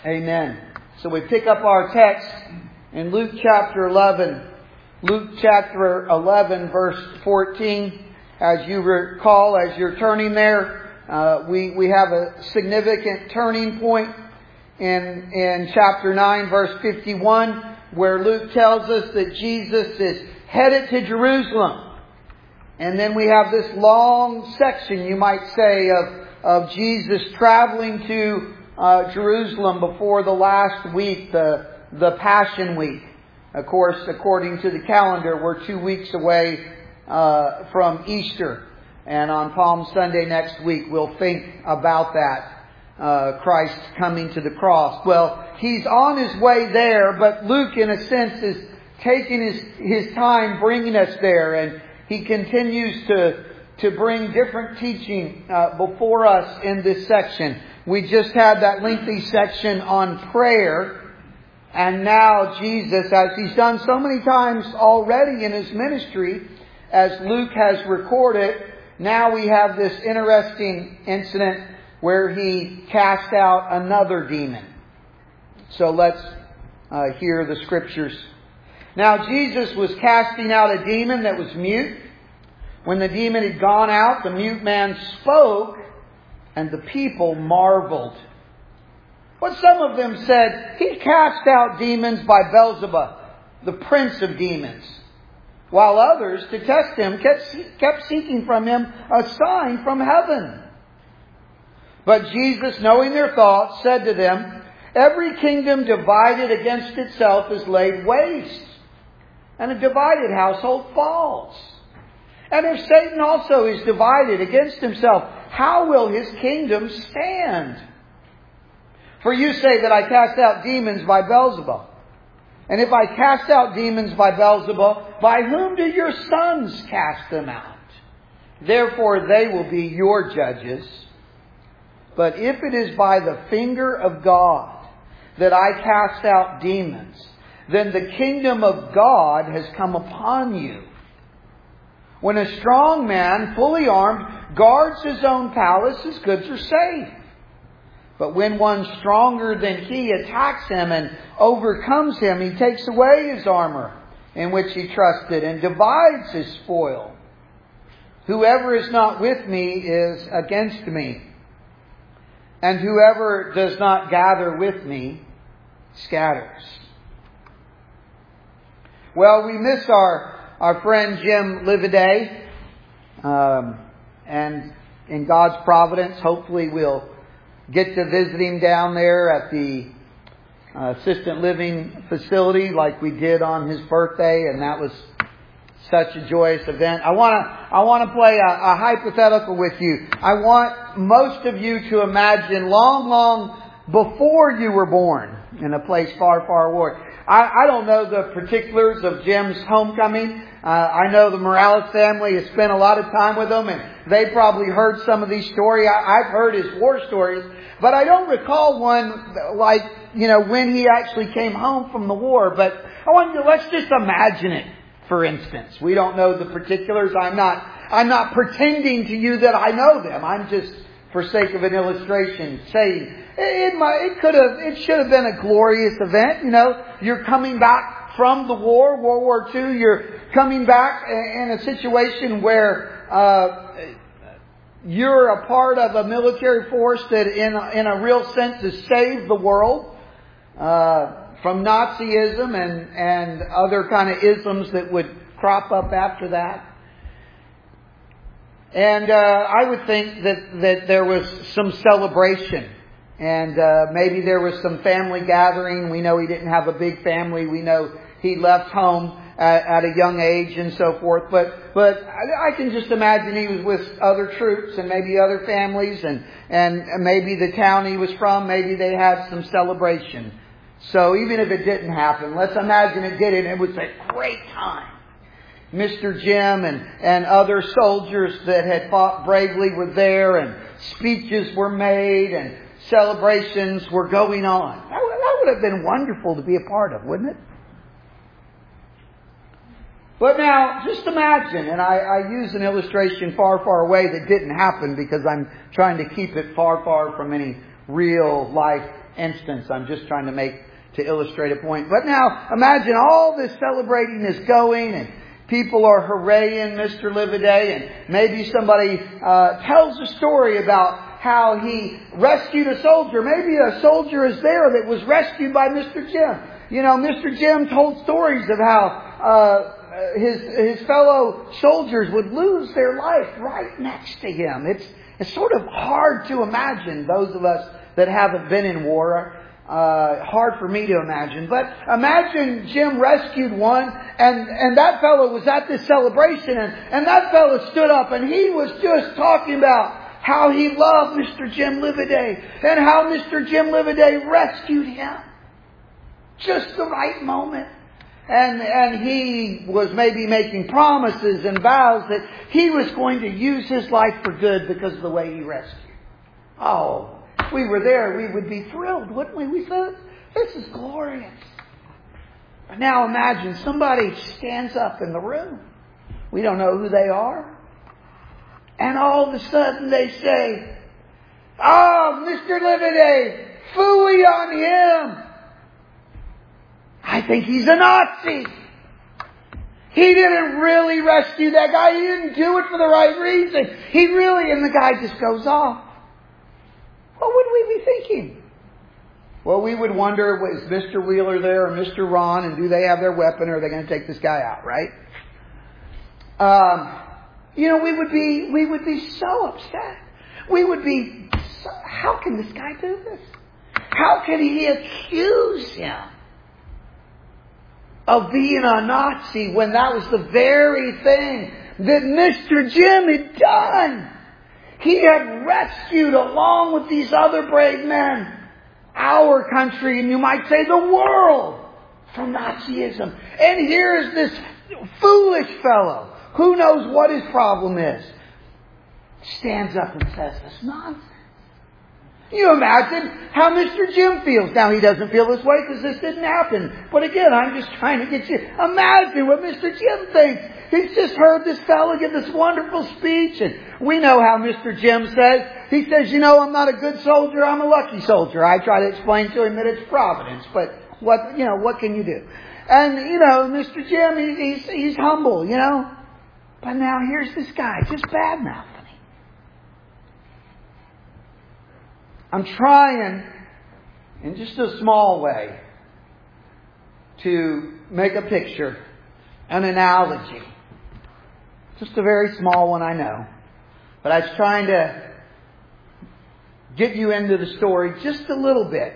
Amen. So we pick up our text in Luke chapter 11. Luke chapter 11 verse 14. As you recall, as you're turning there, we have a significant turning point in chapter 9 verse 51, where Luke tells us that Jesus is headed to Jerusalem. And then we have this long section, you might say, of Jesus traveling to Jerusalem before the last week, the Passion Week. Of course, according to the calendar, we're 2 weeks away from Easter. And on Palm Sunday next week, we'll think about that. Christ coming to the cross. Well, He's on His way there, but Luke, in a sense, is taking his time bringing us there. And he continues to bring different teaching before us in this section. We just had that lengthy section on prayer. And now Jesus, as He's done so many times already in His ministry, as Luke has recorded, now we have this interesting incident where He cast out another demon. So let's hear the Scriptures. Now Jesus was casting out a demon that was mute. When the demon had gone out, the mute man spoke, and the people marveled. But some of them said, "He cast out demons by Beelzebub, the prince of demons." While others, to test Him, kept seeking from Him a sign from heaven. But Jesus, knowing their thoughts, said to them, "Every kingdom divided against itself is laid waste, and a divided household falls. And if Satan also is divided against himself, how will his kingdom stand? For you say that I cast out demons by Beelzebub. And if I cast out demons by Beelzebub, by whom do your sons cast them out? Therefore they will be your judges. But if it is by the finger of God that I cast out demons, then the kingdom of God has come upon you. When a strong man, fully armed, guards his own palace, his goods are safe. But when one stronger than he attacks him and overcomes him, he takes away his armor in which he trusted and divides his spoil. Whoever is not with me is against me, and whoever does not gather with me scatters." Well, we miss our friend Jim Livaday. And in God's providence, hopefully we'll get to visit him down there at the assistant living facility like we did on his birthday. And that was such a joyous event. I want to play a hypothetical with you. I want most of you to imagine long before you were born in a place far, far away. I don't know the particulars of Jim's homecoming. I know the Morales family has spent a lot of time with him, and they probably heard some of these stories. I've heard his war stories, but I don't recall one like, when he actually came home from the war. But let's just imagine it, for instance. We don't know the particulars. I'm not pretending to you that I know them. I'm just, for sake of an illustration, saying it should have been a glorious event. You're coming back from the war, World War II. You're coming back in a situation where you're a part of a military force that, in a real sense, has saved the world from Nazism and other kind of isms that would crop up after that. And I would think that there was some celebration. And maybe there was some family gathering. We know he didn't have a big family. We know he left home at a young age and so forth. But I can just imagine he was with other troops and maybe other families and maybe the town he was from, maybe they had some celebration. So even if it didn't happen, let's imagine it did, and it was a great time. Mr. Jim and other soldiers that had fought bravely were there, and speeches were made, and celebrations were going on. That would have been wonderful to be a part of, wouldn't it? But now, just imagine, and I use an illustration far, far away that didn't happen because I'm trying to keep it far, far from any real life instance. I'm just trying to illustrate a point. But now, imagine all this celebrating is going and people are hooraying Mr. Livaday, and maybe somebody tells a story about how he rescued a soldier. Maybe a soldier is there that was rescued by Mr. Jim. You know, Mr. Jim told stories of how his fellow soldiers would lose their life right next to him. It's sort of hard to imagine, those of us that haven't been in war. Hard for me to imagine. But imagine Jim rescued one, and that fellow was at this celebration, and that fellow stood up, and he was just talking about how he loved Mr. Jim Livaday, and how Mr. Jim Livaday rescued him. Just the right moment. And he was maybe making promises and vows that he was going to use his life for good because of the way he rescued. Oh, if we were there, we would be thrilled, wouldn't we? We said, this is glorious. But now imagine somebody stands up in the room. We don't know who they are. And all of a sudden they say, oh, Mr. Livaday, phooey on him. I think he's a Nazi. He didn't really rescue that guy. He didn't do it for the right reason. And the guy just goes off. What would we be thinking? Well, we would wonder, was Mr. Wheeler there or Mr. Ron, and do they have their weapon, or are they going to take this guy out, right? We would be so upset. We would be, how can this guy do this? How can he accuse him of being a Nazi when that was the very thing that Mr. Jim had done? He had rescued, along with these other brave men, our country, and you might say the world, from Nazism. And here is this foolish fellow, who knows what his problem is, stands up and says this nonsense. You imagine how Mr. Jim feels. Now, he doesn't feel this way because this didn't happen. But again, I'm just trying to get you. Imagine what Mr. Jim thinks. He's just heard this fellow give this wonderful speech. And we know how Mr. Jim says. He says, I'm not a good soldier. I'm a lucky soldier. I try to explain to him that it's providence. But what can you do? And, Mr. Jim, he's humble, But now here's this guy just bad-mouthing. I'm trying, in just a small way, to make a picture, an analogy. Just a very small one, I know. But I was trying to get you into the story just a little bit.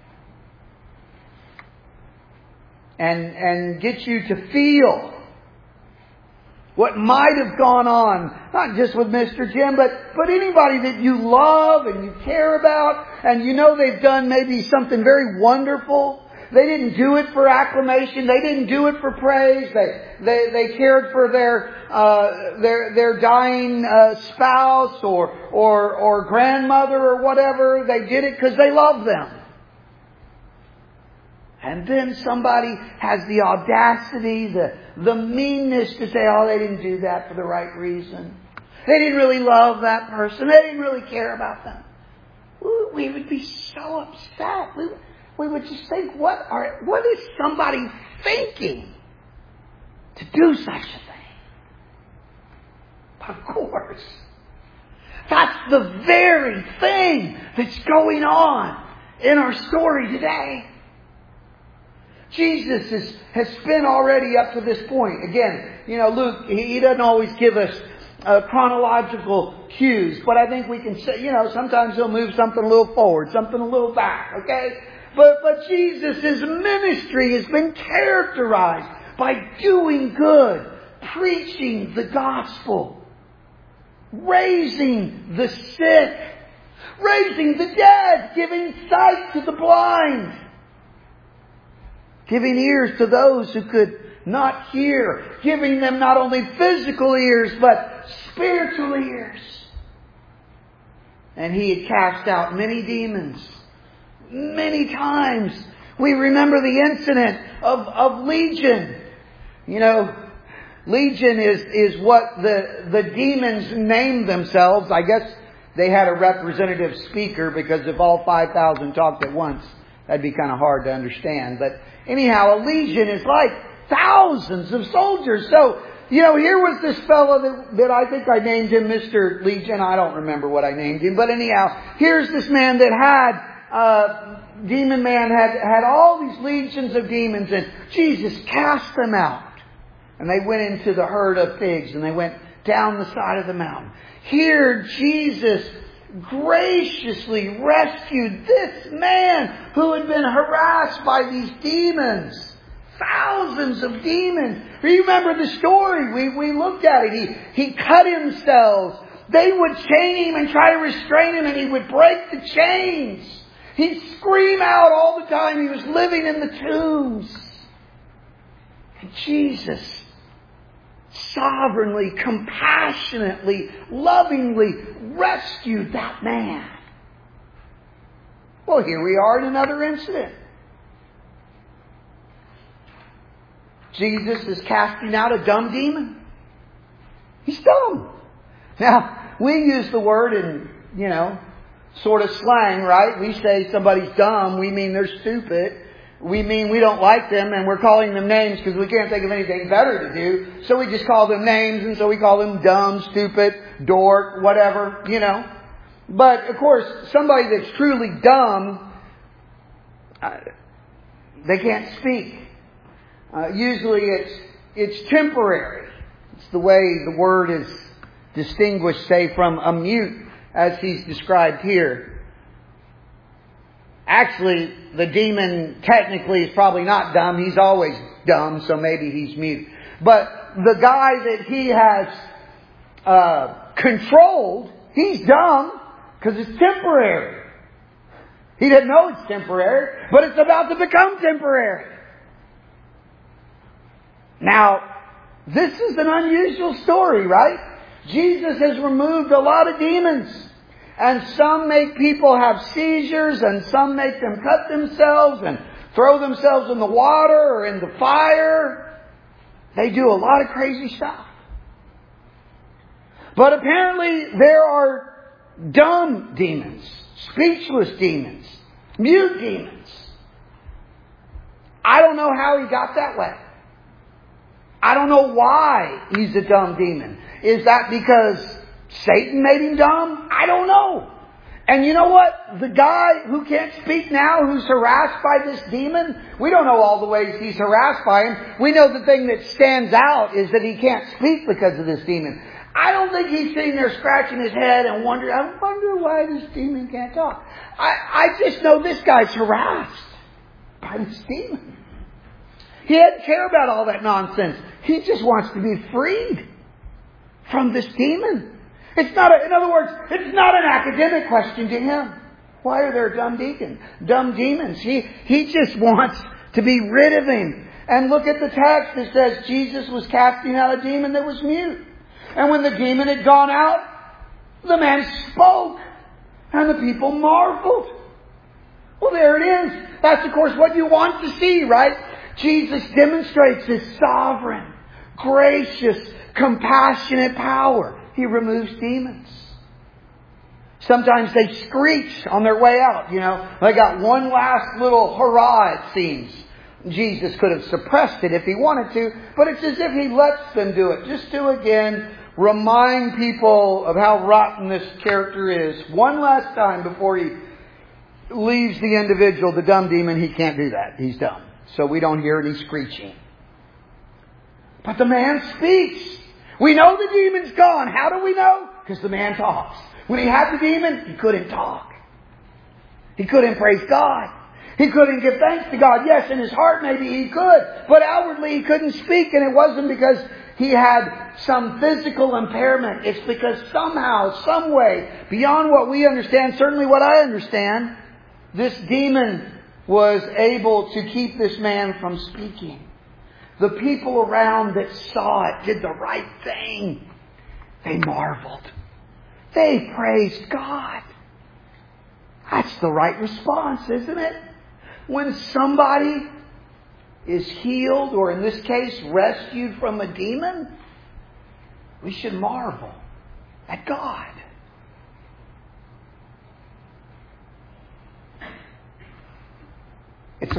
And get you to feel what might have gone on, not just with Mr. Jim, but anybody that you love and you care about, and they've done maybe something very wonderful. They didn't do it for acclamation. They didn't do it for praise. They cared for their dying spouse or grandmother or whatever. They did it because they loved them. And then somebody has the audacity, the meanness to say, oh, they didn't do that for the right reason. They didn't really love that person. They didn't really care about them. We would be so upset. We would just think, what is somebody thinking to do such a thing? But of course, that's the very thing that's going on in our story today. Jesus has spent already up to this point. Again, Luke, he doesn't always give us chronological cues, but I think we can say, sometimes he'll move something a little forward, something a little back, okay? But Jesus' ministry has been characterized by doing good, preaching the gospel, raising the sick, raising the dead, giving sight to the blind, giving ears to those who could not hear, giving them not only physical ears, but spiritual ears. And he had cast out many demons, many times. We remember the incident of Legion. Legion is what the demons named themselves. I guess they had a representative speaker, because if all 5,000 talked at once, That'd be kind of hard to understand. But anyhow, a legion is like thousands of soldiers. So, here was this fellow that I think I named him Mr. Legion. I don't remember what I named him. But anyhow, here's this man that had, demon man had all these legions of demons, and Jesus cast them out. And they went into the herd of pigs, and they went down the side of the mountain. Here, Jesus graciously rescued this man who had been harassed by these demons. Thousands of demons. Remember the story. We looked at it. He cut himself. They would chain him and try to restrain him, and he would break the chains. He'd scream out all the time. He was living in the tombs. And Jesus sovereignly, compassionately, lovingly rescued that man. Well, here we are in another incident. Jesus is casting out a dumb demon. He's dumb. Now, we use the word in, sort of slang, right? We say somebody's dumb. We mean they're stupid. We mean we don't like them, and we're calling them names because we can't think of anything better to do. So we just call them names, and so we call them dumb, stupid, dork, whatever, But, of course, somebody that's truly dumb, they can't speak. Usually it's temporary. It's the way the word is distinguished, say, from a mute, as he's described here. Actually, the demon technically is probably not dumb. He's always dumb, so maybe he's mute. But the guy that he has controlled, he's dumb because it's temporary. He doesn't know it's temporary, but it's about to become temporary. Now, this is an unusual story, right? Jesus has removed a lot of demons. And some make people have seizures, and some make them cut themselves and throw themselves in the water or in the fire. They do a lot of crazy stuff. But apparently there are dumb demons, speechless demons, mute demons. I don't know how he got that way. I don't know why he's a dumb demon. Is that because Satan made him dumb? I don't know. And you know what? The guy who can't speak now, who's harassed by this demon, we don't know all the ways he's harassed by him. We know the thing that stands out is that he can't speak because of this demon. I don't think he's sitting there scratching his head and wondering, I wonder why this demon can't talk. I just know this guy's harassed by this demon. He doesn't care about all that nonsense. He just wants to be freed from this demon. In other words, it's not an academic question to him. Why are there dumb demons? He just wants to be rid of him. And look at the text. It says Jesus was casting out a demon that was mute. And when the demon had gone out, the man spoke. And the people marveled. Well, there it is. That's, of course, what you want to see, right? Jesus demonstrates His sovereign, gracious, compassionate power. He removes demons. Sometimes they screech on their way out, They got one last little hurrah, it seems. Jesus could have suppressed it if He wanted to, but it's as if He lets them do it. Just to, again, remind people of how rotten this character is. One last time before He leaves the individual, the dumb demon. He can't do that. He's dumb. So we don't hear any screeching. But the man speaks. We know the demon's gone. How do we know? Because the man talks. When he had the demon, he couldn't talk. He couldn't praise God. He couldn't give thanks to God. Yes, in his heart maybe he could. But outwardly he couldn't speak. And it wasn't because he had some physical impairment. It's because somehow, some way, beyond what we understand, certainly what I understand, this demon was able to keep this man from speaking. The people around that saw it did the right thing. They marveled. They praised God. That's the right response, isn't it? When somebody is healed, or in this case, rescued from a demon, we should marvel at God.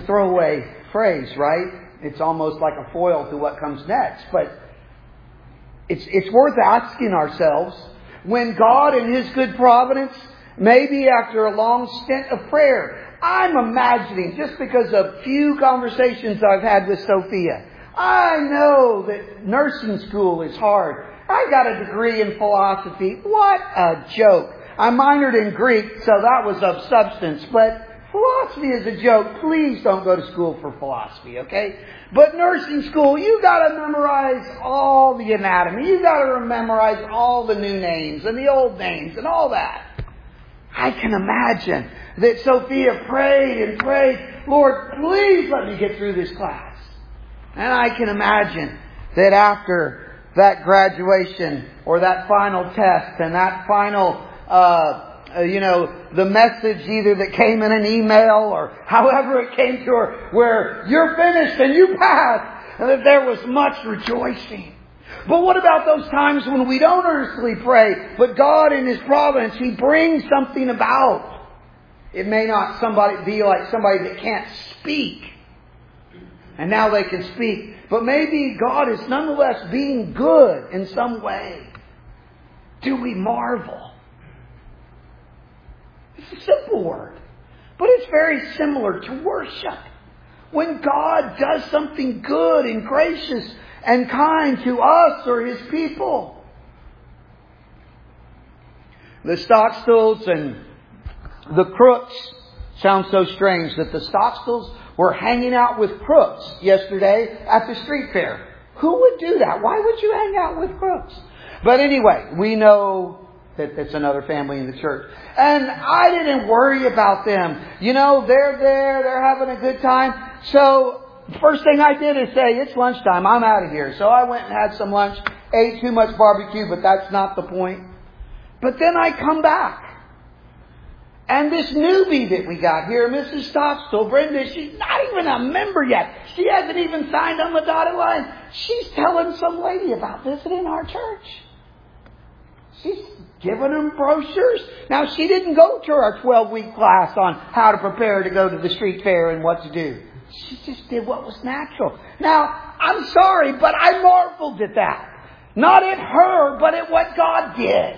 a throwaway phrase, right? It's almost like a foil to what comes next. But it's worth asking ourselves, when God in His good providence, maybe after a long stint of prayer, I'm imagining, just because of few conversations I've had with Sophia, I know that nursing school is hard. I got a degree in philosophy. What a joke. I minored in Greek, so that was of substance. But philosophy is a joke. Please don't go to school for philosophy, okay? But nursing school, you got to memorize all the anatomy. You got to memorize all the new names and the old names and all that. I can imagine that Sophia prayed and prayed, Lord, please let me get through this class. And I can imagine that after that graduation or that final test and that final, the message either that came in an email or however it came to her, where you're finished and you passed, and that there was much rejoicing. But what about those times when we don't earnestly pray, but God in His providence, He brings something about? It may not be like somebody that can't speak, and now they can speak. But maybe God is nonetheless being good in some way. Do we marvel? It's a simple word, but it's very similar to worship. When God does something good and gracious and kind to us or His people. The Stockstills and the Crooks sound so strange that the Stockstills were hanging out with crooks yesterday at the street fair. Who would do that? Why would you hang out with crooks? But anyway, we know that it's another family in the church. And I didn't worry about them. They're there, they're having a good time. So first thing I did is say, it's lunchtime, I'm out of here. So I went and had some lunch, ate too much barbecue, but that's not the point. But then I come back. And this newbie that we got here, Mrs. Stockstill, Brenda, she's not even a member yet. She hasn't even signed on the dotted line. She's telling some lady about visiting our church. She's giving them brochures. Now, she didn't go to our 12-week class on how to prepare to go to the street fair and what to do. She just did what was natural. Now, I'm sorry, but I marveled at that. Not at her, but at what God did.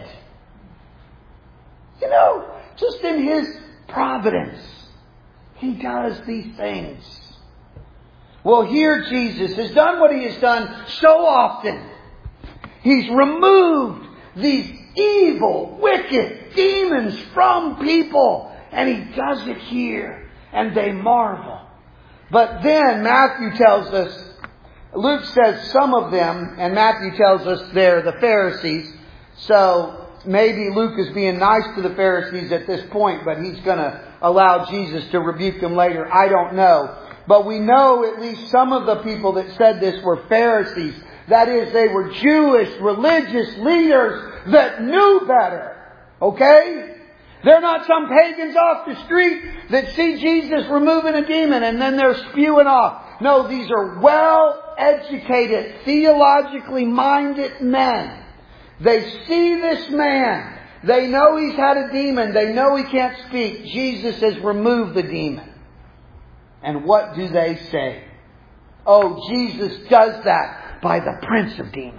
Just in His providence, He does these things. Well, here Jesus has done what He has done so often. He's removed these evil, wicked demons from people. And He does it here. And they marvel. But then Matthew tells us, Luke says some of them, and Matthew tells us they're the Pharisees. So maybe Luke is being nice to the Pharisees at this point, but he's going to allow Jesus to rebuke them later. I don't know. But we know at least some of the people that said this were Pharisees. That is, they were Jewish religious leaders that knew better. Okay? They're not some pagans off the street that see Jesus removing a demon and then they're spewing off. No, these are well-educated, theologically minded men. They see this man. They know he's had a demon. They know he can't speak. Jesus has removed the demon. And what do they say? Oh, Jesus does that by the prince of demons.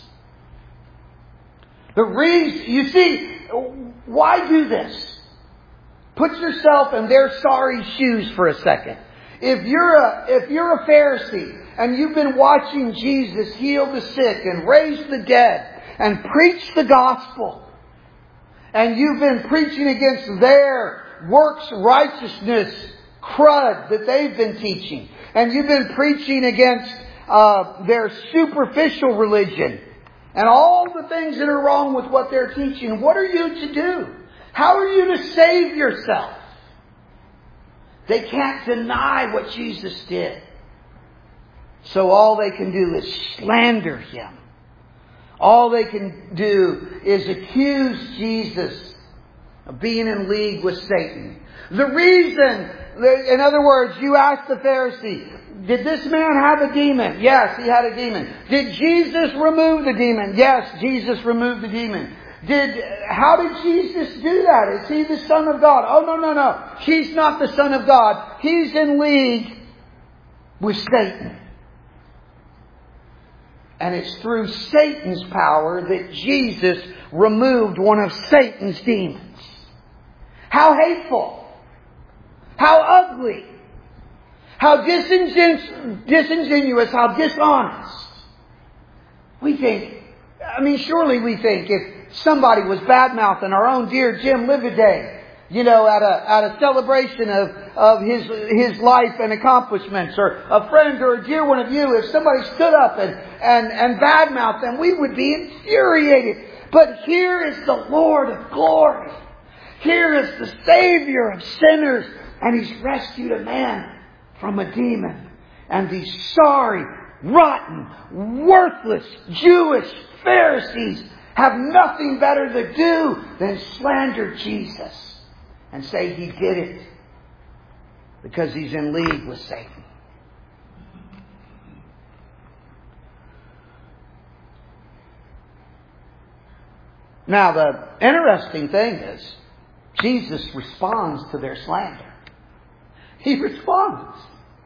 The reason, you see, why do this? Put yourself in their sorry shoes for a second. If you're a Pharisee and you've been watching Jesus heal the sick and raise the dead and preach the gospel, and you've been preaching against their works righteousness crud that they've been teaching, and you've been preaching against their superficial religion and all the things that are wrong with what they're teaching, what are you to do? How are you to save yourself? They can't deny what Jesus did. So all they can do is slander Him. All they can do is accuse Jesus of being in league with Satan. The reason, in other words, you ask the Pharisee, did this man have a demon? Yes, he had a demon. Did Jesus remove the demon? Yes, Jesus removed the demon. How did Jesus do that? Is He the Son of God? Oh, no. He's not the Son of God. He's in league with Satan. And it's through Satan's power that Jesus removed one of Satan's demons. How hateful! How ugly! How disingenuous! How dishonest! Surely we think if somebody was bad-mouthing our own dear Jim Lividay, at a celebration of his life and accomplishments, or a friend or a dear one of you, if somebody stood up and bad-mouthed them, we would be infuriated. But here is the Lord of glory. Here is the Savior of sinners, and He's rescued a man from a demon. And these sorry, rotten, worthless Jewish Pharisees have nothing better to do than slander Jesus and say He did it because He's in league with Satan. Now, the interesting thing is, Jesus responds to their slander. He responds.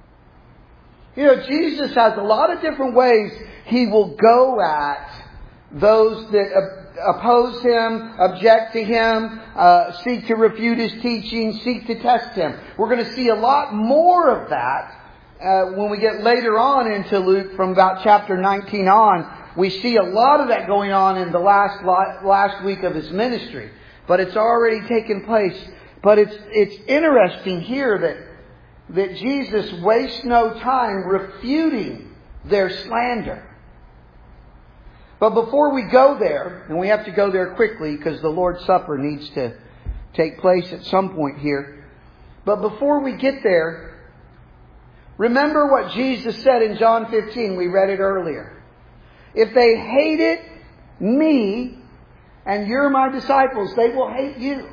Jesus has a lot of different ways He will go at those that oppose Him, object to Him, seek to refute His teaching, seek to test Him. We're going to see a lot more of that when we get later on into Luke, from about chapter 19 on. We see a lot of that going on in the last week of His ministry. But it's already taken place. But it's interesting here that Jesus wastes no time refuting their slander. But before we go there, and we have to go there quickly because the Lord's Supper needs to take place at some point here. But before we get there, remember what Jesus said in John 15. We read it earlier. If they hated me and you're my disciples, they will hate you.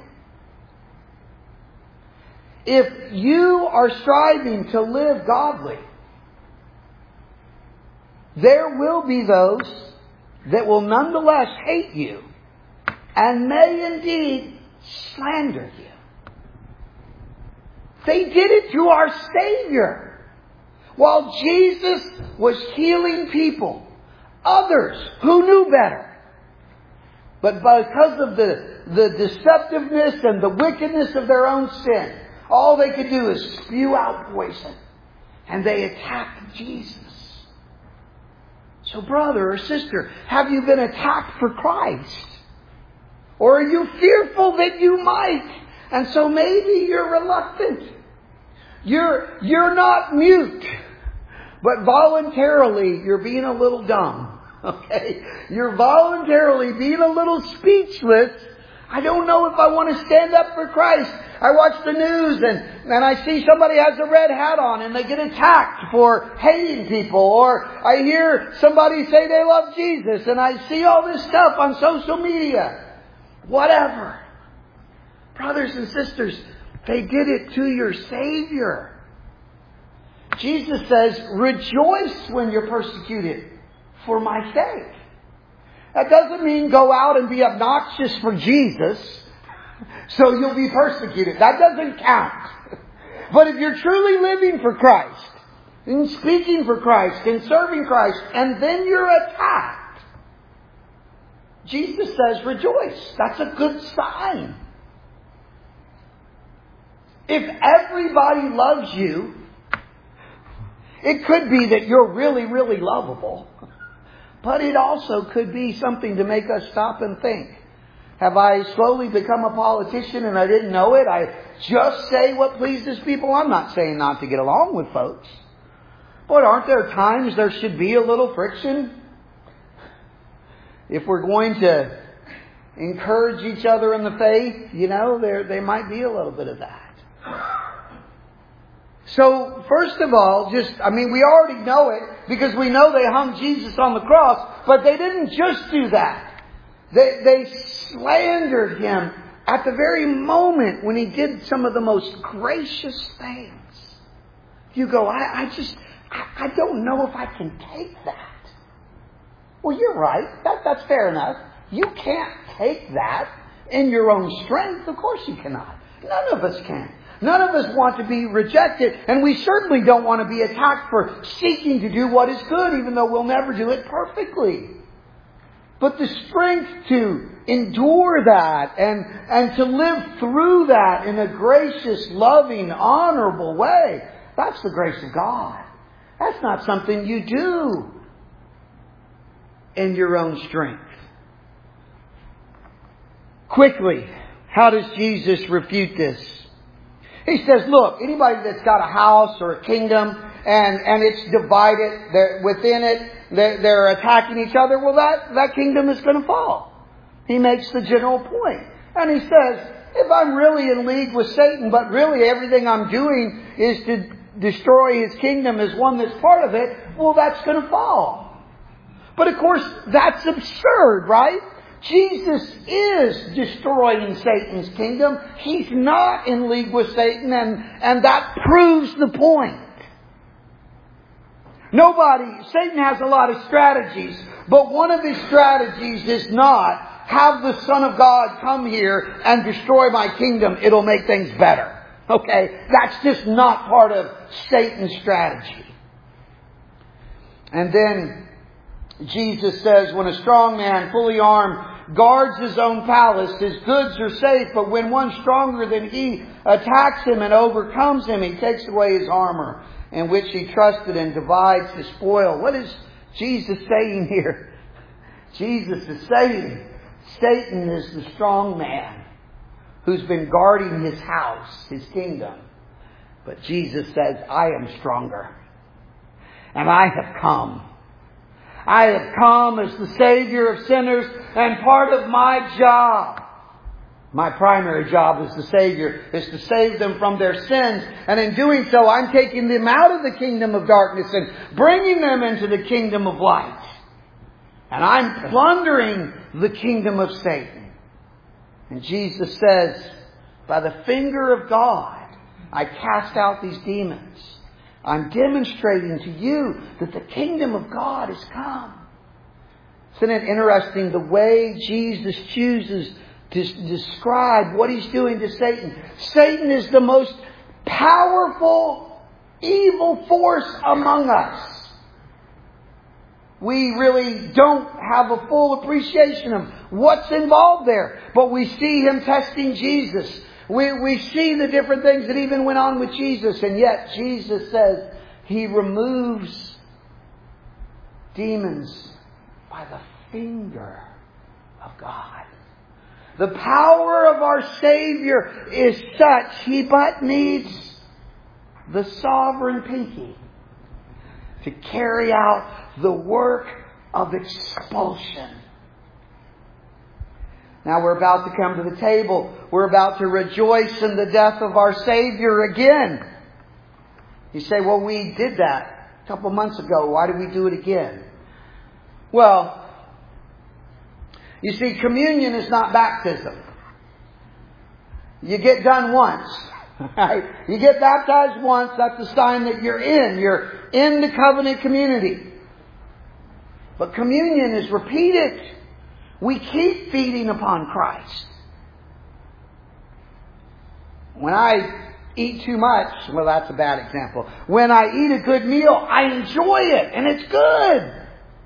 If you are striving to live godly, there will be those that will nonetheless hate you and may indeed slander you. They did it to our Savior. While Jesus was healing people, others who knew better, but because of the deceptiveness and the wickedness of their own sin, all they could do is spew out poison. And they attacked Jesus. So brother or sister, have you been attacked for Christ? Or are you fearful that you might? And so maybe you're reluctant. You're not mute, but voluntarily you're being a little dumb. Okay? You're voluntarily being a little speechless. I don't know if I want to stand up for Christ. I watch the news and I see somebody has a red hat on and they get attacked for hating people. Or I hear somebody say they love Jesus and I see all this stuff on social media. Whatever. Brothers and sisters, they did it to your Savior. Jesus says, rejoice when you're persecuted for my sake. That doesn't mean go out and be obnoxious for Jesus so you'll be persecuted. That doesn't count. But if you're truly living for Christ, and speaking for Christ, and serving Christ, and then you're attacked, Jesus says rejoice. That's a good sign. If everybody loves you, it could be that you're really, really lovable. But it also could be something to make us stop and think. Have I slowly become a politician and I didn't know it? I just say what pleases people. I'm not saying not to get along with folks. But aren't there times there should be a little friction? If we're going to encourage each other in the faith, there might be a little bit of that. So, first of all, we already know it because we know they hung Jesus on the cross, but they didn't just do that. They slandered Him at the very moment when He did some of the most gracious things. You go, I don't know if I can take that. Well, you're right. That's fair enough. You can't take that in your own strength. Of course you cannot. None of us can. None of us want to be rejected, and we certainly don't want to be attacked for seeking to do what is good, even though we'll never do it perfectly. But the strength to endure that and to live through that in a gracious, loving, honorable way, that's the grace of God. That's not something you do in your own strength. Quickly, how does Jesus refute this? He says, look, anybody that's got a house or a kingdom and it's divided, within it, they're attacking each other, well, that kingdom is going to fall. He makes the general point. And he says, if I'm really in league with Satan, but really everything I'm doing is to destroy his kingdom as one that's part of it, well, that's going to fall. But of course, that's absurd, right? Jesus is destroying Satan's kingdom. He's not in league with Satan, and that proves the point. Satan has a lot of strategies, but one of his strategies is not have the Son of God come here and destroy my kingdom. It'll make things better. Okay? That's just not part of Satan's strategy. And then Jesus says, when a strong man, fully armed, guards his own palace, his goods are safe, but when one stronger than he attacks him and overcomes him, he takes away his armor in which he trusted and divides the spoil. What is Jesus saying here? Jesus is saying Satan is the strong man who's been guarding his house, his kingdom. But Jesus says, I am stronger. And I have come. I have come as the Savior of sinners, and part of my job, my primary job as the Savior, is to save them from their sins. And in doing so, I'm taking them out of the kingdom of darkness and bringing them into the kingdom of light. And I'm plundering the kingdom of Satan. And Jesus says, by the finger of God, I cast out these demons. I'm demonstrating to you that the kingdom of God has come. Isn't it interesting the way Jesus chooses to describe what he's doing to Satan? Satan is the most powerful evil force among us. We really don't have a full appreciation of what's involved there. But we see him testing Jesus. We see the different things that even went on with Jesus. And yet Jesus says he removes demons by the finger of God. The power of our Savior is such, he but needs the sovereign pinky to carry out the work of expulsion. Now we're about to come to the table. We're about to rejoice in the death of our Savior again. You say, well, we did that a couple months ago. Why do we do it again? Well, you see, communion is not baptism. You get done once. Right? You get baptized once, that's a sign that you're in. You're in the covenant community. But communion is repeated. We keep feeding upon Christ. When I eat too much, well, that's a bad example. When I eat a good meal, I enjoy it and it's good.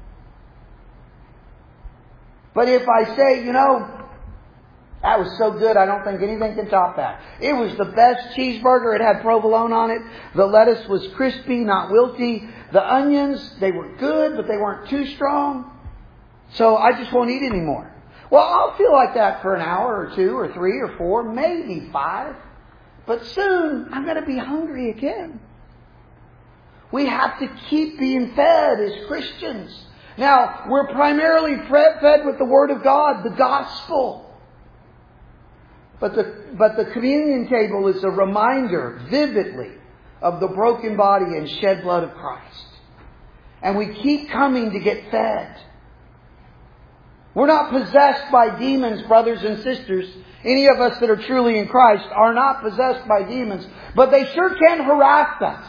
But if I say, that was so good, I don't think anything can top that. It was the best cheeseburger. It had provolone on it. The lettuce was crispy, not wilty. The onions, they were good, but they weren't too strong. So I just won't eat anymore. Well, I'll feel like that for an hour or 2 or 3 or 4, maybe 5. But soon, I'm going to be hungry again. We have to keep being fed as Christians. Now, we're primarily fed with the Word of God, the Gospel. But the communion table is a reminder, vividly, of the broken body and shed blood of Christ. And we keep coming to get fed. We're not possessed by demons, brothers and sisters. Any of us that are truly in Christ are not possessed by demons, but they sure can harass us.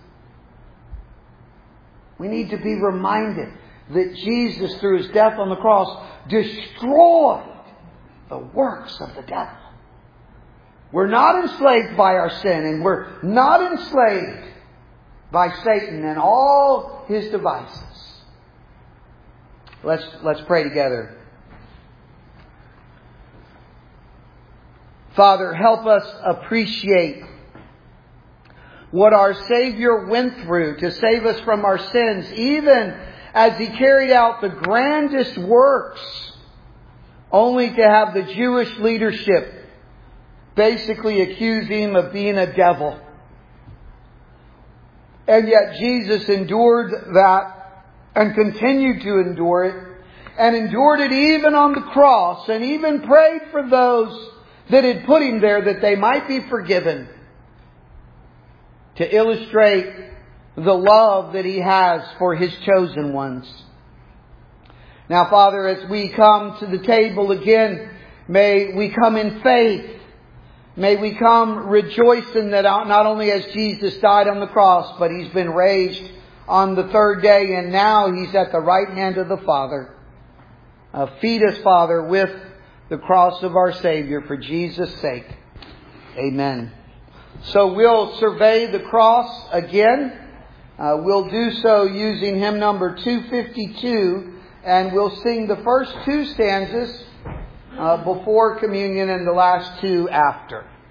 We need to be reminded that Jesus, through His death on the cross, destroyed the works of the devil. We're not enslaved by our sin, and we're not enslaved by Satan and all his devices. Let's pray together. Father, help us appreciate what our Savior went through to save us from our sins, even as He carried out the grandest works, only to have the Jewish leadership basically accuse Him of being a devil. And yet Jesus endured that and continued to endure it, and endured it even on the cross, and even prayed for those that had put Him there that they might be forgiven, to illustrate the love that He has for His chosen ones. Now, Father, as we come to the table again, may we come in faith. May we come rejoicing that not only has Jesus died on the cross, but He's been raised on the third day, and now He's at the right hand of the Father. Feed us, Father, with the cross of our Savior for Jesus' sake. Amen. So we'll survey the cross again. We'll do so using hymn number 252, and we'll sing the first two stanzas before communion and the last two after.